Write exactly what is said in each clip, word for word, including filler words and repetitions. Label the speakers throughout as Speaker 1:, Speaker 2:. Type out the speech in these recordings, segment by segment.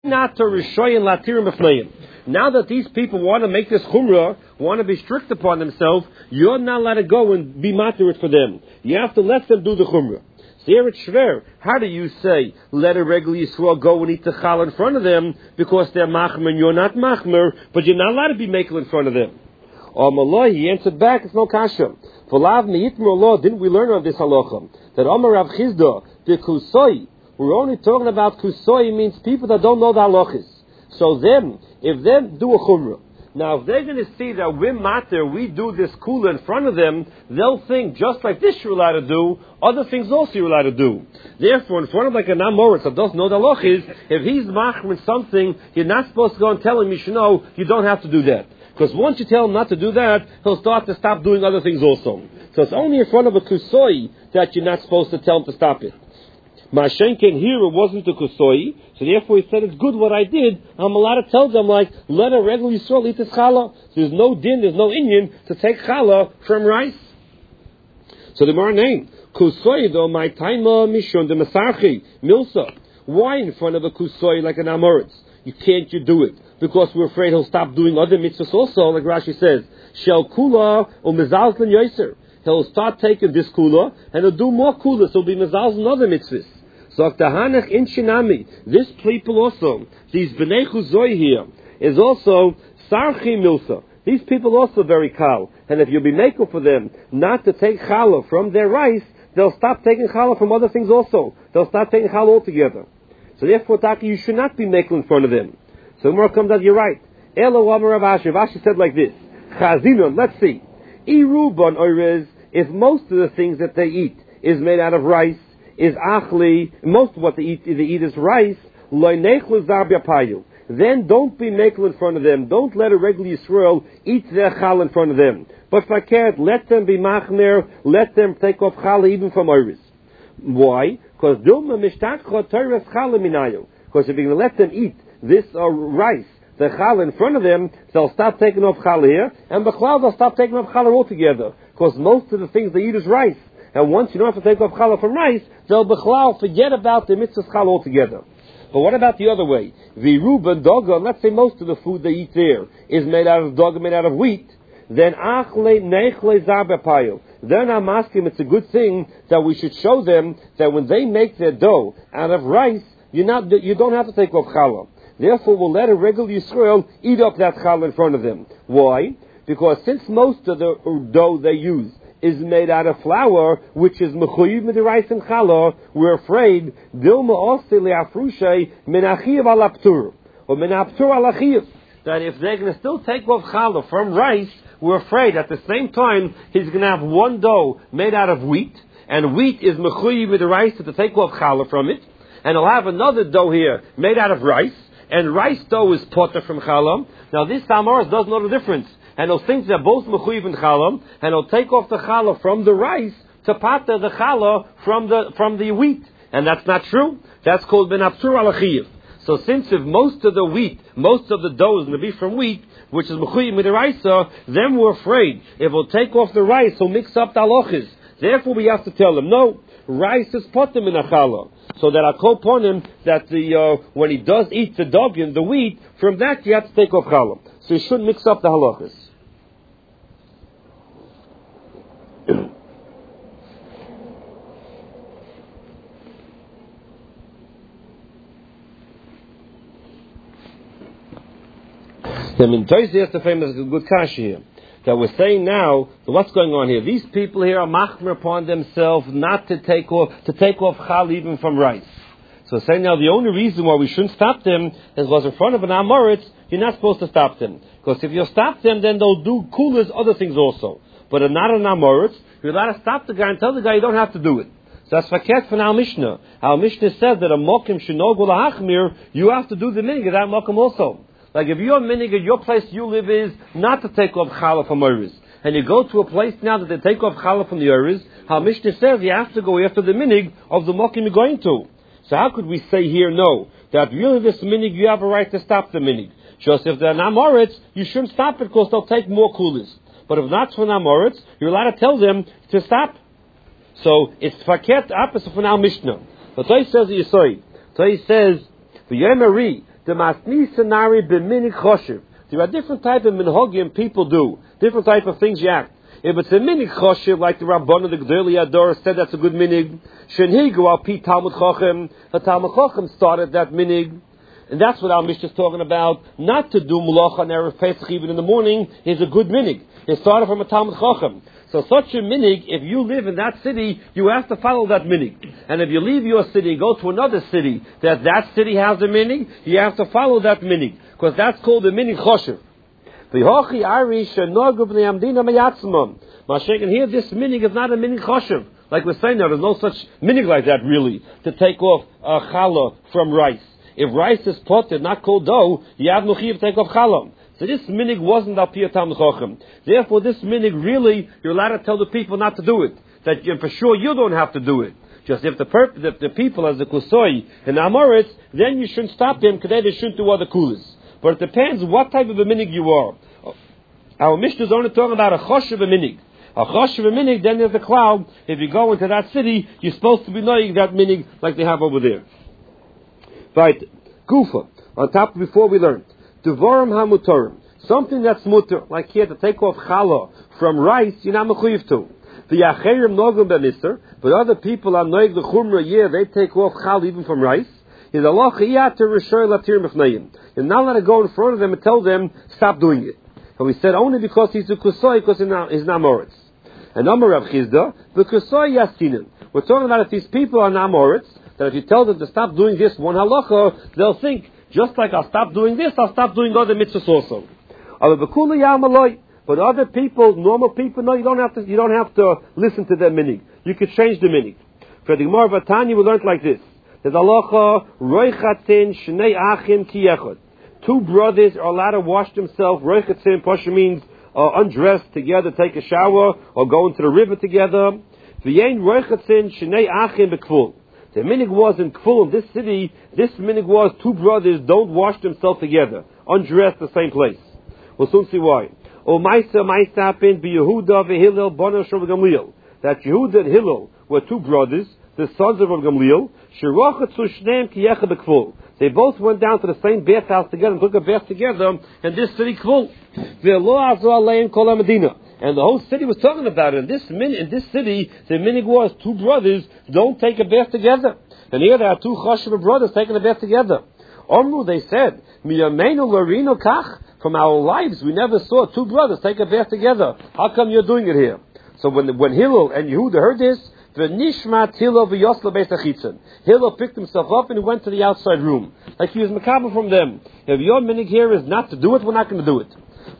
Speaker 1: Now that these people want to make this chumrah, want to be strict upon themselves, you're not allowed to go and be matir for them. You have to let them do the chumrah. So here it's shver. How do you say, let a regular Yisrael go and eat the chal in front of them because they're machmer and you're not machmer, but you're not allowed to be makel in front of them? Or Malay, he answered back, it's no kasha. For lav me'itmer Allah, didn't we learn of this halacha? That Amar Rav Chizda, the kusoi, we're only talking about kusoi means people that don't know the halachas. So them, if them do a chumrah, now if they're going to see that we're matter, we do this kula in front of them, they'll think just like this you're allowed to do, other things also you're allowed to do. Therefore, in front of like a namoritz that doesn't know the halachas, if he's machmer with something, you're not supposed to go and tell him, you should know, you don't have to do that. Because once you tell him not to do that, he'll start to stop doing other things also. So it's only in front of a kusoi that you're not supposed to tell him to stop it. Mashenken here, it wasn't a kusoi, so therefore he said, it's good what I did. I'm allowed to tell them, like, let a regular Yisrael eat this challah. So there's no din, there's no inyan to take challah from rice. So the more name, kusoi, though, my taima mishon, the masarchi, milsa. Why in front of a kusoi like an amoritz? You can't you do it? Because we're afraid he'll stop doing other mitzvahs also, like Rashi says. Shel kula or mezalzlen yoser. He'll start taking this kula, and he'll do more kula, so he'll be mezalzlen other mitzvahs. So Tahanach in Shinami, this people also, these Bnei Chuzoi here, is also Sarchi Milsa. These people also very kal. And if you'll be making for them not to take challah from their rice, they'll stop taking challah from other things also. They'll stop taking challah altogether. So therefore, Taki, you should not be making in front of them. So Gemara comes out, you're right. Elo Amar Rav Ashi. Rav Ashi said like this. Chazinon, let's see. Iruban Oirez, if most of the things that they eat is made out of rice, is achli, most of what they eat, they eat is rice, then don't be makel in front of them. Don't let a regular Yisrael eat their chal in front of them. But faket, let them be machmer, let them take off chal even from oiris. Why? Because Because if you're going to let them eat this uh, rice, the chal in front of them, they'll stop taking off chal here, and the cloud they'll stop taking off chal altogether. Because most of the things they eat is rice. And once you don't have to take off challah from rice, they'll bechlal forget about the mitzvah challah altogether. But what about the other way? Viruba doga, let's say most of the food they eat there is made out of doga, made out of wheat. Then achle nechle zarbepayo. Then I'm asking, it's a good thing that we should show them that when they make their dough out of rice, you're not, you don't have to take off challah. Therefore, we'll let a regular Yisrael eat up that challah in front of them. Why? Because since most of the dough they use is made out of flour, which is mechuyiv with the rice and challah, we're afraid dilma osi leafrushay menachiv alaptur or menaptur alachiv, that if they're going to still take off challah from rice, we're afraid at the same time he's going to have one dough made out of wheat, and wheat is mechuyiv with the rice to take off challah from it, and he'll have another dough here made out of rice, and rice dough is potter from challah. Now this Samaras doesn't know the difference. And he'll think they're both mechuyiv and challah, and he'll take off the challah from the rice to pater the challah from the from the wheat, and that's not true. That's called ben aptur alachiv. So since if most of the wheat, most of the dough is going to be from wheat, which is mechuyiv with the rice, then we're afraid if we'll take off the rice, he'll mix up the halachas. Therefore, we have to tell them no, rice is potter min challah. So that I call upon him that the uh, when he does eat the dogin, the wheat, from that you have to take off challah. So you shouldn't mix up the halachas. I mean, Toys has the famous good kasha here that we're saying now. So what's going on here? These people here are machmer upon themselves not to take off to take off chal even from rice. So saying now the only reason why we shouldn't stop them is because in front of an amoritz you're not supposed to stop them, because if you stop them then they'll do kulas other things also. But if not an amoritz, you're allowed to stop the guy and tell the guy you don't have to do it. So that's faket from our Mishnah. Our Mishnah says that a mokim shenogul hachmir, you have to do the minig of that mokim also. Like if your minig, your place you live is not to take off challah from oris, and you go to a place now that they take off challah from the oris, our Mishnah says you have to go after the minig of the mokim you're going to. So how could we say here no, that really this minig you have a right to stop the minig? Just if they're namoritz, you shouldn't stop it because they'll take more kulis. But if not for namoritz, you're allowed to tell them to stop. So it's faket opposite from our Mishnah. But Toy says Yisoy. Toy says the Yemari The masni senari b'minig choshev. There are different types of minhagim people do. Different type of things you act. If it's a minig choshev, like the Rabbanah, the Gdoli Ador said that's a good minig. Shenhigu al pi Talmud Chochem. The Talmud Chochem started that minig. And that's what our Mishnah is talking about. Not to do mulacha and Erev Pesach even in the morning is a good minig. It started from a Talmud Chochem. So such a minig, if you live in that city, you have to follow that minig. And if you leave your city and go to another city, that that city has a minig, you have to follow that minig. Because that's called the minig choshev. V'hochi arish nogu b'nei amdina meyatzmon. Mashiach, here this minig is not a minig choshev. Like we're saying now, there's no such minig like that really, to take off a challah from rice. If rice is potted, not called dough, you have no chiv to take off challah. So this minig wasn't al piyat Talmud Chochem. Therefore, this minig really, you're allowed to tell the people not to do it. That you, for sure you don't have to do it. Just if the perp, if the people as the kusoi and amoritz, then you shouldn't stop them because they shouldn't do other kulas. But it depends what type of a minig you are. Our Mishnah is only talking about a chosh of a minig. A chosh of a minig, then there's a cloud. If you go into that city, you're supposed to be knowing that minig like they have over there. Right, Gufa. On top before we learned. Devarim hamutorim, something that's mutter, like here to take off challah from rice, you're not mechuyev to. The yacherim nogum b'mister, but other people are noig the chumra, yeah, they take off challah even from rice. Is Allah chiyat to rishoy latir mifnayim. You're not allowed to go in front of them and tell them stop doing it. And we said only because he's a kusoi, because he's namoritz. And Amar Rav Chizda, the kusoi yasinin. We're talking about if these people are namoritz, that if you tell them to stop doing this one halacha, they'll think, just like I'll stop doing this, I'll stop doing other mitzvahs also. But other people, normal people, no, you don't have to. You don't have to listen to their minig. You could change the minig. For the Gemara Vatanya, we learned like this: there's halacha roichatin shnei achim ki echad. Two brothers are allowed to wash themselves. Roichatin pasha means uh, undress together, take a shower, or go into the river together. V'yein roichatin shnei achim bekvul. The minig was in Kful, in this city, this minig was two brothers don't wash themselves together, undress the same place. We'll soon see why. O Maisa, Maisa happened, be Yehuda, V'Hillel, Bono, Rav Gamliel. That Yehuda and Hillel were two brothers, the sons of Rav Gamliel, Shirochatzu Shneim Kiyecha B'Kful. They both went down to the same bathhouse together and took a bath together in this city Kful. V'Lo Azu Aleim Kol HaMedina. And the whole city was talking about it. In this min, in this city, the minig was two brothers don't take a bath together. And here there are two choshev brothers taking a bath together. Omru, they said, Miyamenu Larino Kach. From our lives, we never saw two brothers take a bath together. How come you're doing it here? So when when Hillel and Yehuda heard this, V'nishmat Hillel v'yosla beis hachitzon. Hillel picked himself up and went to the outside room, like he was makabel from them. If your minig here is not to do it, we're not going to do it.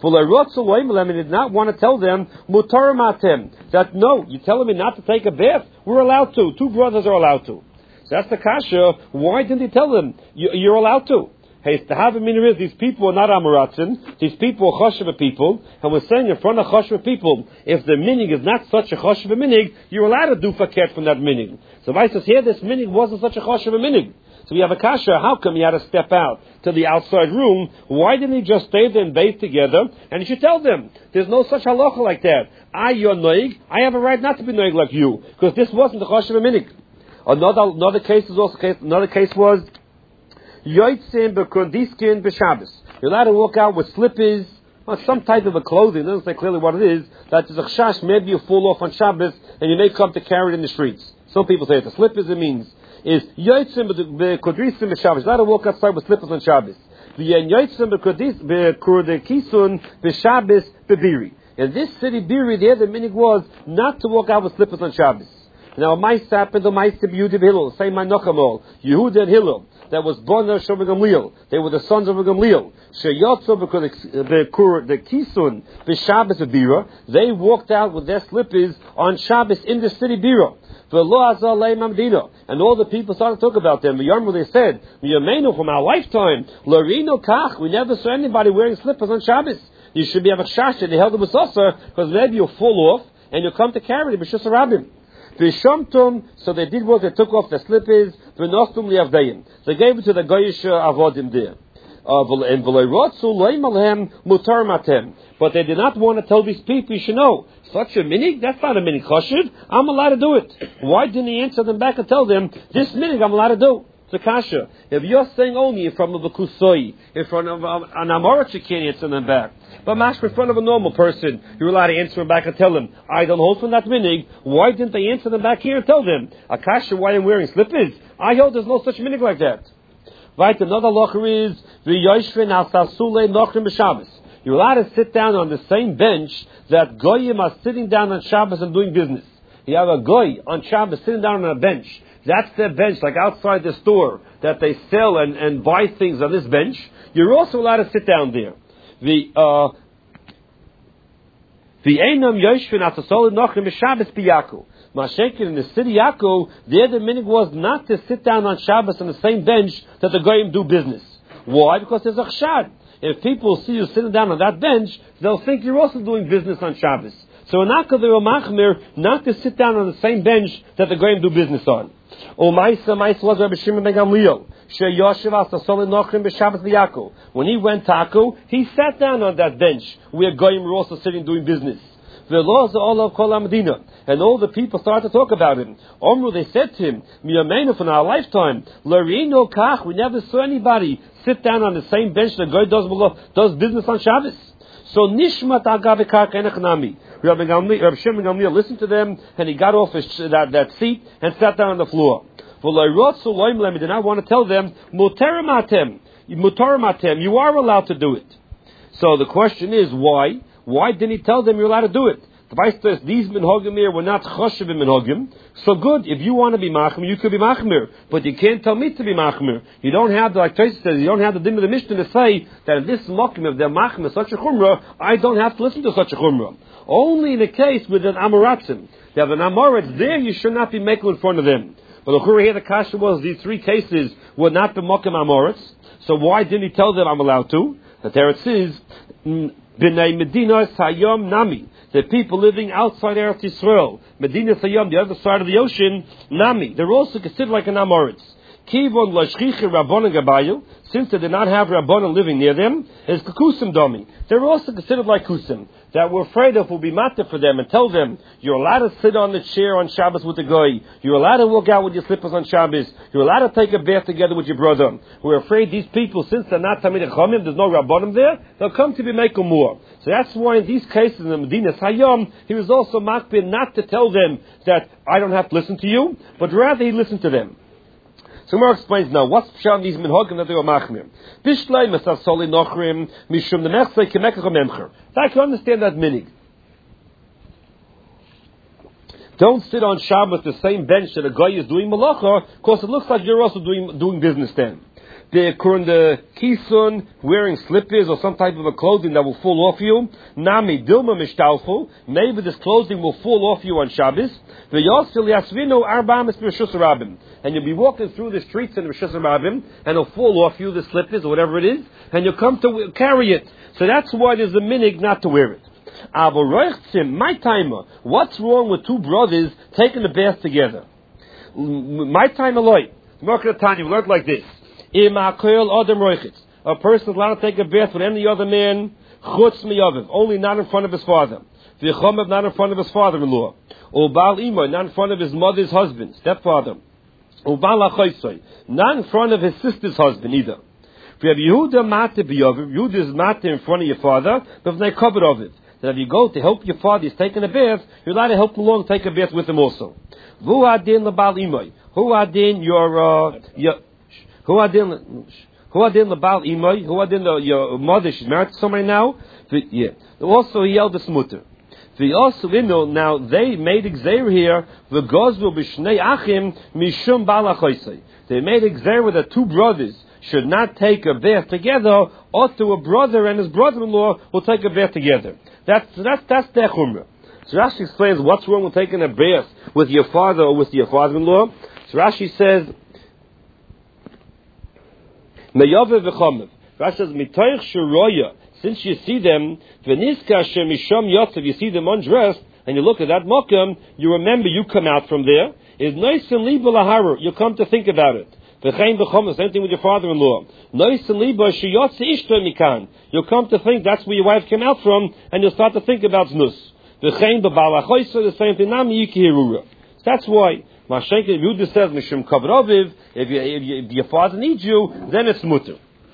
Speaker 1: And did not want to tell them mutar that no, you telling me not to take a bath? We're allowed to. Two brothers are allowed to. So that's the kasha. Why didn't he tell them you, you're allowed to? Hey, to have a minor is these people are not amaratzin. These people are choshev people, and we're saying in front of choshev people, if the minig is not such a choshev minig, you're allowed to do faket from that minig. So Vice says here, this minig wasn't such a choshev minig. So we have a kasha, how come he had to step out to the outside room? Why didn't he just stay there and bathe together? And he should tell them, there's no such halacha like that. I, you're noig, I have a right not to be noig like you, because this wasn't the choshev minig. Another, another case is also case, another case was, yoitzim b'kondiskin b'Shabbos. You're allowed to walk out with slippers, or some type of a clothing, it doesn't say clearly what it is, that there's a chash, maybe you fall off on Shabbos, and you may come to carry it in the streets. Some people say it's a slippers, it means, is yoitzim b'kodrisim b'Shabbos. You're allowed to walk outside with slippers on Shabbos. V'yen yoitzim b'kurdekisun b'Shabbos b'Biri. In this city, Biri, there the minig was not to walk out with slippers on Shabbos. Now, my happened to my Yehuda Hillel, same my Nochamol, Yehuda and Hillel. That was Bona Shom Gamliel. They were the sons of Gamliel. Sheyotzo the Kisun b'Shabbos Bira. They walked out with their slippers on Shabbos in the city Bira. And all the people started to talk about them. They said, from our lifetime, Larino Kach, we never saw anybody wearing slippers on Shabbos. You should be having chash, they held them with Sasa, because maybe you'll fall off and you'll come to carry it, B'Shus Rabbim. So they did what they took off their slippers. They gave it to the Goyish Avodim there. But they did not want to tell these people, you should know, such a minig, that's not a minig chashiv, I'm allowed to do it. Why didn't he answer them back and tell them, this minig I'm allowed to do? It's a kasha. If you're saying only in front of a kusoi, in front of um, an amoritz, you can't answer them back. But mash in front of a normal person, you're allowed to answer them back and tell them, I don't hold from that minig. Why didn't they answer them back here and tell them? A kasha, why I'm wearing slippers? I hold there's no such minig like that. Right, another locher is, v'yoshvin al-sasule nochrim b'Shabbos. You're allowed to sit down on the same bench that goyim are sitting down on Shabbos and doing business. You have a goy on Shabbos sitting down on a bench. That's their bench, like outside the store, that they sell and, and buy things on this bench. You're also allowed to sit down there. The uh, the Einam Yoshvin Atasol Nochrim Shabbos B'Yaakov. Mashenkin in the city Yaakov, there the minig was not to sit down on Shabbos on the same bench that the goyim do business. Why? Because there's a chshad. If people see you sitting down on that bench, they'll think you're also doing business on Shabbos. So in Akka they were machmir not to sit down on the same bench that the goyim do business on. O Maisa Maisa was Rabbi Shimon ben Gamliel. She Yoshev Asasol Nochrim b'Shabbos B'Yaakov. When he went to Akko, he sat down on that bench where goyim were also sitting doing business. The laws are all of Kol Medina, and all the people started to talk about him. Omru, they said to him, Miyamenu, from our lifetime, Larino Kach, we never saw anybody sit down on the same bench that goy does, does business on Shabbos. So Nishmat Agabe Kach Enechnami. Rabbi Shimon Gamliel listened to them, and he got off his, that, that seat and sat down on the floor. He did not want to tell them, Mutaramatem, Mutaramatem, you are allowed to do it. So the question is, why? Why didn't he tell them you're allowed to do it? The Vice says these minhagim here were not choshev minhagim. So good, if you want to be machmir, you could be machmir, but you can't tell me to be machmir. You don't have the, like Tosfos says, you don't have the din of the Mishnah to say that in this makom, if they're machmir such a chumrah, I don't have to listen to such a chumrah. Only in the case with an amoratzim, they have an amoritz there, you should not be making in front of them. But the chumrah here, the kasha was these three cases were not the makom amoritz. So why didn't he tell them I'm allowed to? The teretz says. B'nai Medina Sayom Nami, the people living outside Eretz Yisrael, Medina Sayom, the other side of the ocean, Nami, they're also considered like an Amoritz. Kivon Lashchiche Rabbanon Gabayu, since they did not have Rabbanon living near them, is Kusim Domi. They're also considered like Kusim, that we're afraid of will be matter for them and tell them, you're allowed to sit on the chair on Shabbos with the goy, you're allowed to walk out with your slippers on Shabbos, you're allowed to take a bath together with your brother. We're afraid these people, since they're not Tamid Chachamim, there's no Rabbanim there, they'll come to be making more. So that's why in these cases in the Medina Hayom, he was also makbid not to tell them that I don't have to listen to you, but rather he listened to them. So Gemara explains now, what's Pshat these minhagim that they were machmir? Bishlei mesasoli nochrim mishum nemechsei kemekach memcher. I can understand that minig. Don't sit on Shabbos the same bench that a guy is doing malacha, because it looks like you're also doing doing business then. They're the kisun, wearing slippers or some type of a clothing that will fall off you. Nami dilma mishtalfu. Maybe this clothing will fall off you on Shabbos. V'yosil yasvinu arbamis b'reshus rabim. And you'll be walking through the streets in Reshus Rabim, and it'll fall off you, the slippers or whatever it is, and you'll come to carry it. So that's why there's a minig not to wear it. My timer. What's wrong with two brothers taking a bath together? My time aloi. We learned like this. A person is allowed to take a bath with any other man, chutz miyaviv, only not in front of his father. V'chomav, not in front of his father-in-law. Ubal imoy, not in front of his mother's husband, stepfather. Ubal achoisoi, not in front of his sister's husband either. If you have Yehuda mate biyaviv, Yehuda is mate in front of your father, but they covered of it. That if you go to help your father, he's taking a bath, you're allowed to help him along, take a bath with him also. Vu adin lebal imoy, who adin your uh, your Who adin? Who adin the bal imoy? Who adin the your mother? She's married to somebody now. Yeah. Also, he held the smutter. The also we know now they made exer here. The gozvu b'shnei achim mishum bal achoisei. They made exer that two brothers should not take a bath together, or to a brother and his brother-in-law will take a bath together. That's that's that's their chumrah. So Rashi explains what's wrong with taking a bath with your father or with your father-in-law. So Rashi says. Rashi says, Mitoich Shuroya, since you see them, Veniska Shemisham Yotzev, you see them undressed, and you look at that Mokum, you remember you come out from there, is nice and liba laharu, you come to think about it. V'chein v'chom, same thing with your father-in-law. Nice and liba sheyotze ishto mikan, you'll come to think that's where your wife came out from, and you'll start to think about znus. V'chein b'balachoyso, the same thing, nami yikihirura. That's why. Mashenke, if Yehuda says, Mishum Kavod Aviv, if, you, if, you, if your father needs you, then it's mutter.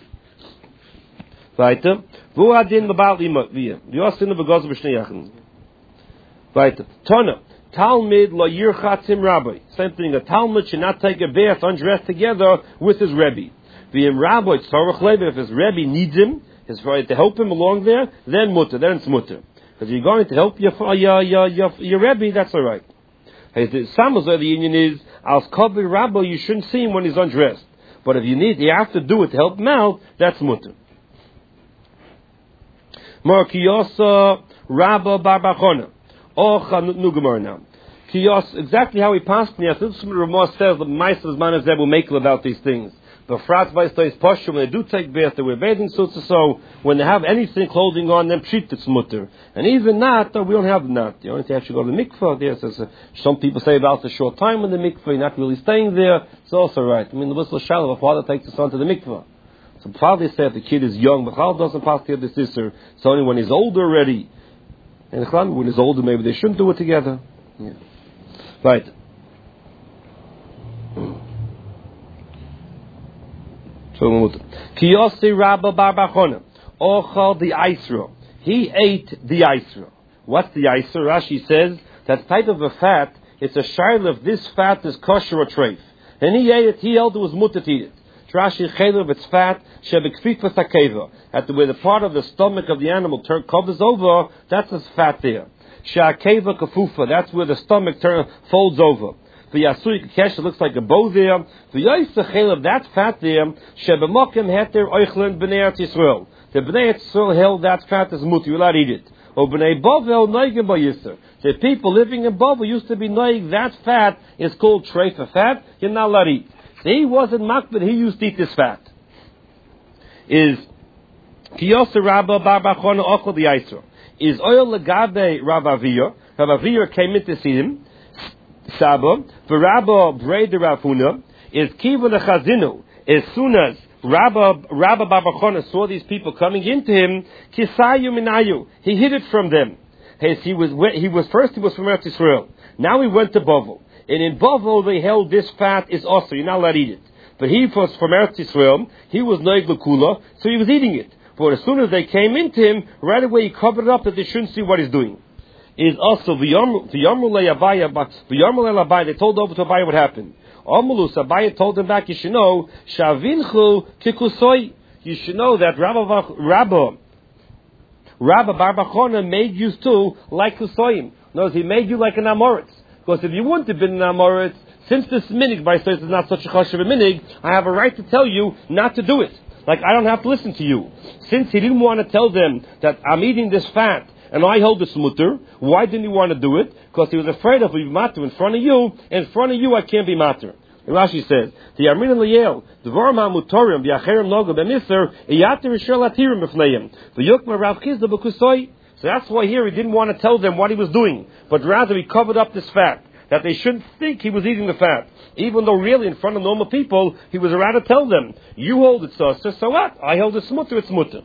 Speaker 1: Weiter. Wo adin lebal ima, wie? Die Ostin begoz b'shnei yachen. Weiter. Tona. Talmud lo yirchatzim rabbi. Same thing, a Talmud should not take a bath undressed together with his Rebbe. V'im rabbi, tzorach lebe, if his Rebbe needs him, his, to help him along there, then mutter, then it's mutter. Because you're going to help your, your, your, your, your Rebbe, that's alright. The Samozah, the union is, als kobi rabbi, you shouldn't see him when he's undressed. But if you need, you have to do it to help him out, that's mutter. More kiyosa rabba barbachona. Ocha nugamar now. Kiyos, exactly how he passed me. I think Ramah says the Meister's man is able to make about these things. The frats by stays posture when they do take bath, they wear bathing suits or so. When they have anything clothing on them, pshit it's mutter. And even not, we don't have that. You only have to go to the mikvah. There, says, uh, some people say about a short time in the mikvah, you're not really staying there. It's also right. I mean, the whistle shallow, a father takes the son to the mikvah. So probably said the kid is young, but how doesn't pass the other sister? It's only when he's older already. And when he's older, maybe they shouldn't do it together. Yeah. Right. Kiyosi Rabba Barbachona. Ochal the Isra. He ate the Isra. What's the Isra? Rashi says that type of a fat, it's a shayla if this fat is kosher or treif. And he ate it, he held it was mutter to eat it. Rashi chayla if it's fat, shebekfik v'sakeva. At the where the part of the stomach of the animal turn, covers over, that's a fat there. Sha'akeva kafufa, that's where the stomach turn, folds over. The Yasui Kakesh looks like a bow there. The Yisachel of that fat there, Shebemokim Heter Oichlen B'nei Eretz Yisrael. The B'nei Eretz Yisrael held that fat as muti, you'll not eat it. Or B'nei Bovel Noigim B'Yisr. The people living in Bovel used to be noig, that fat is called treifa fat, you're not allowed to eat. So he wasn't makbid, he used to eat this fat. Is Kiyosa Rabba Barbachona Ochel the Yisrael. Is Oil Lagabe Rav Aviyah. Rav Aviyah came in to see him. Saba, for Rabba Breda Rafuna, is Kiva the Chazinu. As soon as Rabba Rabba Barbachona saw these people coming into him, Kisayu Minayu, he hid it from them. As he was he was first he was from Eretz Yisrael. Now he went to Bovel. And in Bovel they held this fat is also, you're not allowed to eat it. But he was from Eretz Yisrael, he was Noig L'Kula, so he was eating it. But as soon as they came into him, right away he covered it up that they shouldn't see what he's doing. Is also the Yomrulei Abaya, the Yomrulei Abaya, they told over to Abaya what happened. Omulus, Abaya told them back, you should know, Shavinchu Kikusoi, you should know that Rabba, Rabba, Rabba Barbachona made you too like Kusoyim. Notice he made you like an Amoritz. Because if you wouldn't have been an Amoritz, since this minig by says is not such a chashav a minig, I have a right to tell you not to do it. Like I don't have to listen to you. Since he didn't want to tell them that I'm eating this fat, and I hold this mutter, why didn't he want to do it? Because he was afraid of being matter in front of you. In front of you, I can't be matter. And Rashi says, "The Yarmin Liel, the Vorma Mutorim, the Acherim Logo Bemiser, Iyatir Rishel Atirim B'fneim, the Yukma Rav Chizda B'Kusoi." So that's why here he didn't want to tell them what he was doing, but rather he covered up this fat, that they shouldn't think he was eating the fat. Even though really in front of normal people, he was around to tell them, "You hold it, so so what? I hold this mutter, it's mutter."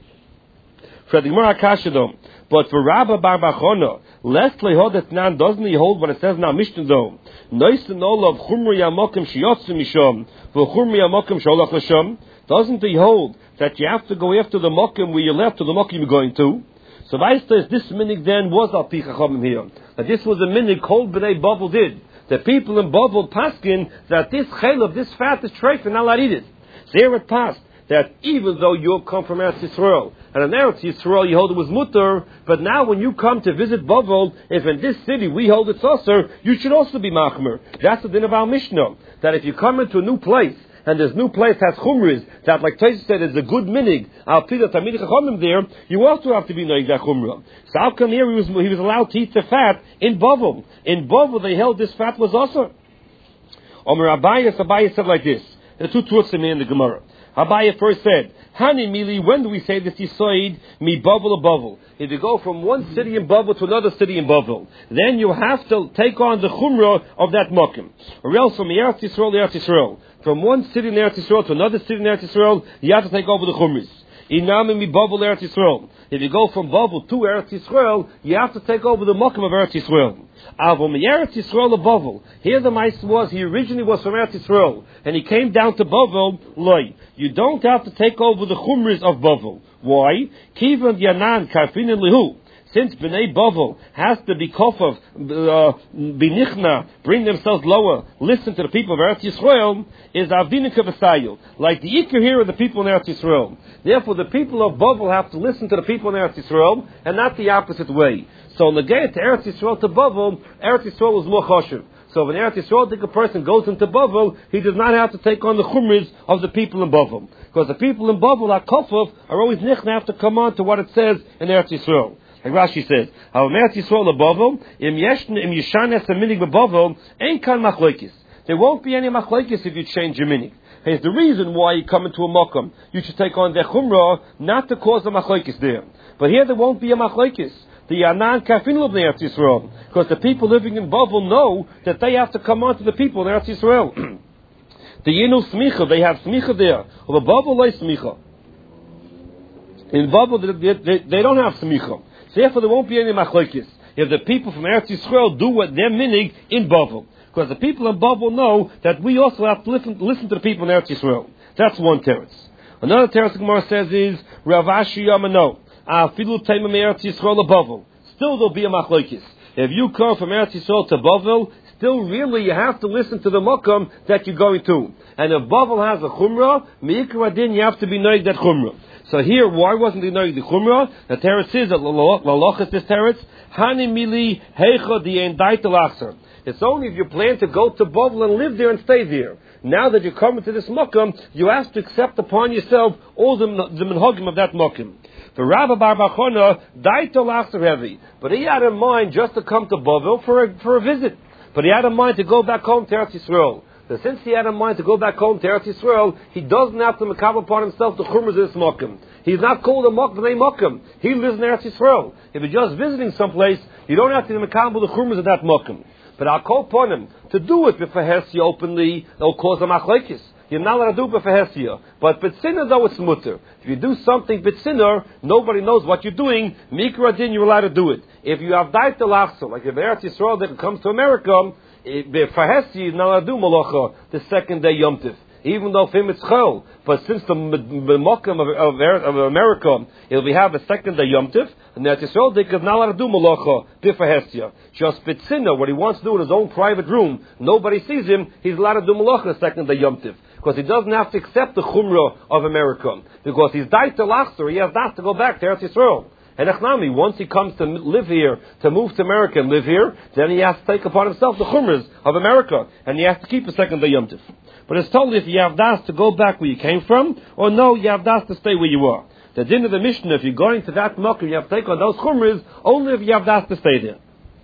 Speaker 1: For the Gemara Kashadom. But for Rabba Barbachona, lest lehodet nan doesn't he hold what it says now Mishnah though. Noisen all of chumri yamokim shiyotzu mishom, v'chumri yamokim sholach l'shom. Doesn't he hold that you have to go after the mokim where you left to the mokim you're going to? So Vaistas, this minig then was al pi chachamim here. That this was a minig called b'nei Bavel did. The people in Bavel paskin that this chayil of this fat is treif and not allowed to eat it. So here it passed that even though you come from Eretz Yisrael, and in Eretz Yisrael you hold it was mutter, but now when you come to visit Bavel, if in this city we hold it saucer, you should also be machmer. That's the din of our Mishnah. That if you come into a new place, and this new place has chumris, that like Tosfos said is a good minig, al pi the Talmidei Chachamim there, you also have to be noig that chumrah. So how come here he was, he was allowed to eat the fat in Bavel? In Bavel they held this fat was also. Omer Abayas, Abayas said like this, the two truths in the Gemara. Abaya first said, Hani Mili, when do we say this Yisoid, mi Bavel a Bavel? If you go from one city in Bavel to another city in Bavel, then you have to take on the Chumrah of that Mokim. Or else from Eretz Yisrael to Eretz Yisrael. From one city in Eretz Yisrael to another city in Eretz Yisrael, you have to take over the Chumris. Inami mi Bavel Eretz Yisrael. If you go from Bavel to Eretz Yisrael, you have to take over the Mokum of Eretz Yisrael. Avon mi Eretz Yisrael of Bavel. Here the Mice was, he originally was from Eretz Yisrael, and he came down to Bavel, loy. You don't have to take over the Chumris of Bavel. Why? Kivan Yanan Karfin and Lihu. Since Bnei Bavel has to be kofav, uh, binichna, bring themselves lower, listen to the people of Eretz Yisrael, is avdinika v'sayu. Like the ikar here are the people in Eretz Yisrael. Therefore, the people of Bavel have to listen to the people in Eretz Yisrael, and not the opposite way. So, in the gate to Eretz Yisrael to Bavel, Eretz Yisrael is more choshev. So, when Eretz Yisrael, think a person goes into Bavel, he does not have to take on the chumris of the people in Bavel. Because the people in Bavel, are kofav, are always nichna, have to come on to what it says in Eretz Yisrael. Like Rashi says, "How Eretz Yisrael leBavel im yeshn im yishanes minig beBavel ein kan machlokes." There won't be any machlokes if you change your minig. Here's the reason why you come into a makom. You should take on the chumrah, not to cause a machlokes there. But here there won't be a machlokes. The Yanan Kafin Lubnei Eretz Yisrael, because the people living in Bavel know that they have to come on to the people in Eretz Yisrael. The Yinu Smicha, they have Smicha there. Or the Bavel lay Smicha. In Bavel they, they, they don't have Smicha. Therefore, there won't be any machlokes if the people from Eretz Yisrael do what their minig in Bavel. Because the people in Bavel know that we also have to listen, listen to the people in Eretz Yisrael. That's one teretz. Another teretz the Gemara says is, Rav Ashi Yamano, Afilu Taimim Eretz Yisrael to Bavel. Still there'll be a machlokes. If you come from Eretz Yisrael to Bavel, still really you have to listen to the makam that you're going to. And if Bavel has a chumrah, Me'ikra Adin, you have to be noig that chumrah. So here, why wasn't he knowing the Chumrah? The teretz is that Laloch is this teretz. Hani mili heicha di'en daitel achser. It's only if you plan to go to Bavel and live there and stay there. Now that you come into this makam, you have to accept upon yourself all the, the minhagim of that makam. For Rabbi Bar Bachona, daitel achser heavy. But he had in mind just to come to Bavel for a, for a visit. But he had in mind to go back home to Eretz Yisrael. So since he had in mind to go back home to Eretz Yisrael, he doesn't have to makabel upon himself the chumras of this mokum. He's not called a mokum, a mokum. He lives in Eretz Yisrael. If you're just visiting someplace, you don't have to makabel the chumras of that mokum. But I'll call upon him to do it before Hesia openly, it'll cause a machlekes. You're not allowed to do it before Hesia. But B'tzinner, though, it's mutter. If you do something B'tzinner, nobody knows what you're doing. Mikra Din, you're allowed to do it. If you have Daita Lachsa, like if Eretz Yisrael that comes to America, Fahesi is not allowed to do malacha the second day Yom Tiv, even though for him it's chol. But since the Mokum of, of, of America, it'll be have a second day Yom Tiv, and that Yisrael they could not allowed to do malacha b'fahesia. Just Bitzina, what he wants to do in his own private room, nobody sees him. He's allowed to do malacha the second day Yom Tiv, because he doesn't have to accept the chumrah of America, because he's died to Lachser. He has not to go back to Eretz Yisrael. And Echnami, once he comes to live here, to move to America and live here, then he has to take upon himself the chumras of America, and he has to keep a second day Yom Tiv. But it's totally if you have das to go back where you came from, or no, you have das to stay where you are. The din of the Mishnah, if you're going to that makom, you have to take on those chumras only if you have das to stay there.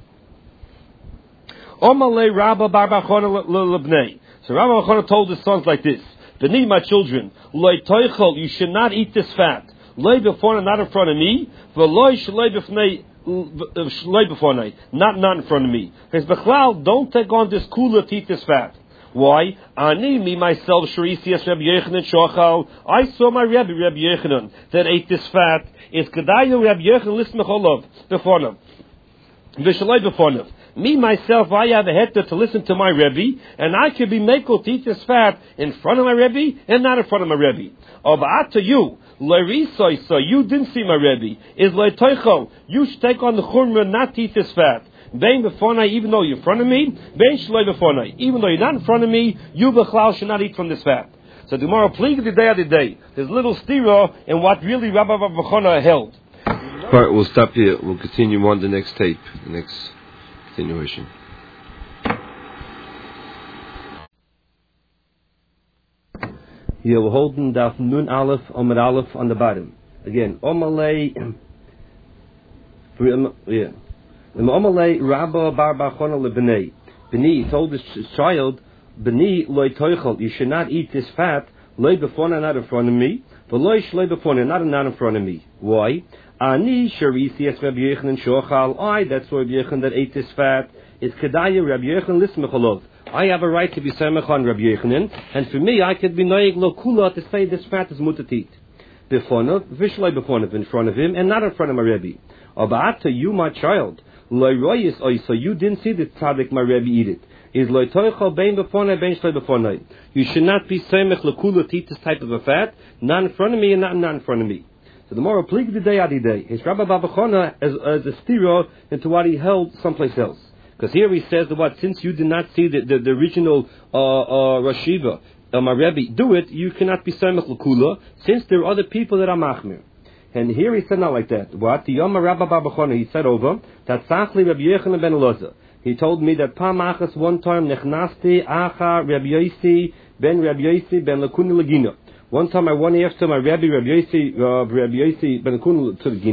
Speaker 1: Omalei Rabba Bar Bachona lebnei. So Rabba Bachona told his sons like this: B'ni, my children, loy toichol, you should not eat this fat. Lay before not in front of me, v'loy shlay b'fnei shlay before night, not not in front of me. Because b'chlal, don't take on this cooler to eat this fat. Why? Ani me myself sharisias Rabbi Yochanan shochal. I saw my Rabbi Rabbi Yochanan that ate this fat. Is kedayu Rabbi Yochanan listen mecholov before him, v'shlay before him. Me myself, I have a heter to listen to my Rebbe, and I can be makel to eat this fat in front of my Rebbe and not in front of my Rebbe. But to you, Lerisoi, so you didn't see my Rebbe. Is Leitoicho, you should take on the chumrah not to eat this fat. Bein befonai, even though you're in front of me. Bein shloi befonai, even though you're not in front of me. You bechlal should not eat from this fat. So tomorrow, please the day of the day. There's little stira in what really Rabbi Bachona held.
Speaker 2: All right, we'll stop here. We'll continue on the next tape, the next continuation.
Speaker 1: Here we're holding Daf Nun Aleph, Omid Aleph on the bottom. Again, Omalei, yeah. Omalei Rabba Bar Bachona lebnei. B'ni told his child, B'ni loy toichel, you should not eat this fat, loy befona, not in front of me, but loy shloi befona, not not in front of me. Why? Ani sharisi es Rabbi Yochanan shochal. I, that's Rabbi Yochanan that ate this fat. It's kedaya Rabbi Yochanan listen mecholov. I have a right to be semech on Rabbi Yochanan, and for me, I could be noyeg lo kula to say this fat is mutar to eat. Bifonav, Vishlai Bifonav, in front of him, and not in front of my Rebbe. Abata, you, my child, Loiroyis Oisa, you didn't see the tzaddik, my Rebbe, eat it. Is Loitoichal Bein Bifonai, Bein Shlai Bifonai. You should not be Semech Lakula to eat this type of a fat, not in front of me and not, not in front of me. So the moral plig the day adi day. His Rabbi Babachona as, as a stira into what he held someplace else. Because here he says that what, since you did not see the, the, the original uh, uh, Rashiva, uh, my Rebbe, do it, you cannot be Semech Lakula, since there are other people that are Machmir. And here he said not like that. What? The Yom Rabbi Babachona, he said over, that Sachli Rabbi Yochanan ben Elazar. He told me that Pamachas one time, Nechnasti, Acha, Rabbi Yosi, ben Rabbi Yosi, ben Lakuni Lagina. One time I went after my Rabbi, Rabbi Yosi, uh, Rabbi Yosi ben Lakuni to the Gina.